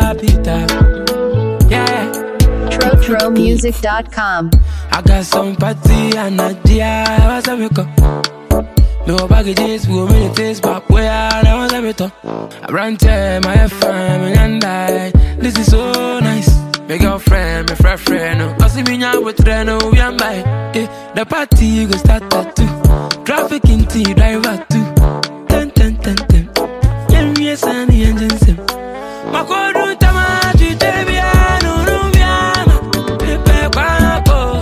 Pita. Yeah. TroTroMusic.com. I got some party and a dear. What's up, you come? No packages, we go many things, but where I was a bit. I ran to my FM and I. This is so nice. My girlfriend, my friend, I see me now with Reno, we am by. The party go start at 2. Traffic in T, driver 2. Ten. Yeah, me a sunny engine sim. My code route, I'm a G-Tabiano, no, we are. Pepe, Quaco.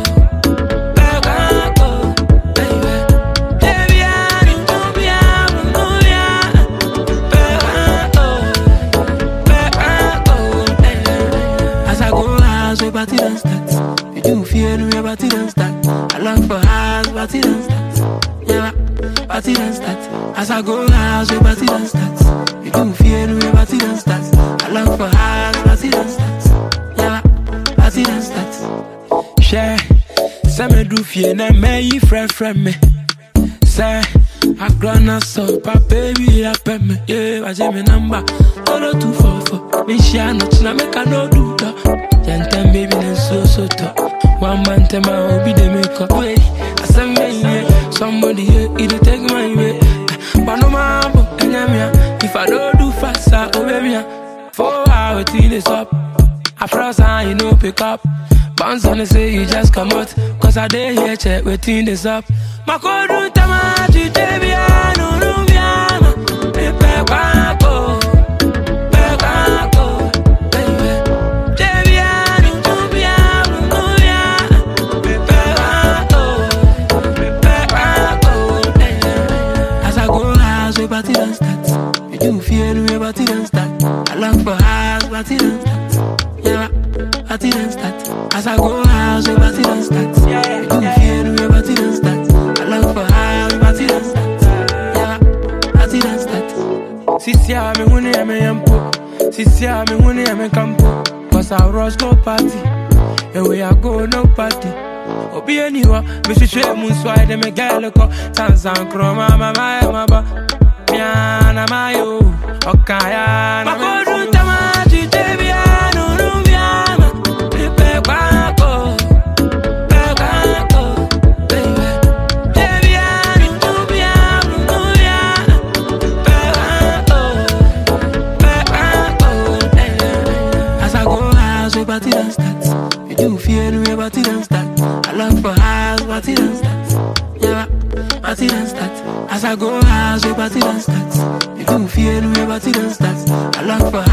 Party don't start. You do fear no party don't start. I long for house, party don't start. Yeah, party don't start. As I go house, party don't start. You do fear no party don't start. I long for house, party don't start. Yeah, party don't start. Share, say me do fear na me friend me. Say I grown up so, but baby I pay me. Yeah, I say me number 244. Me share not na make I no do that. Jantan baby then so tough. 1 month my hobby they make up. Wait, I said me somebody here, it'll take my way. But no mambo, if I don't do fast, I obey me. 4 hours till it's up. I frost and you know pick up. Bounce on and say you just come out. Cause I dare here check waiting this up. My code room tamaji tebiano no biama. Pepe quaco. Party don't start. You do fear no party don't start. I long for house, party don't start. Yeah, party don't start. As I go house, party don't start. You do fear no party don't start. I long for house, party don't start. Yeah, party don't start. Sisia me huni me yampo. Sisia me huni me campo. Cause I rush no party. Where I go no party. Obi anywa, me she share moon swide me girl ko. Tanzan kroma mama. Yana mayo, okaya na makodu tamaji tebiano numbiama. Pepe quaco, baby. Tebiano numbiama, pepe. As I go house, party don't start. You do fear no party don't start. I long for house, party don't start. Yeah, party don't start. As I go house, party don't start. You do fear no party don't start. I long for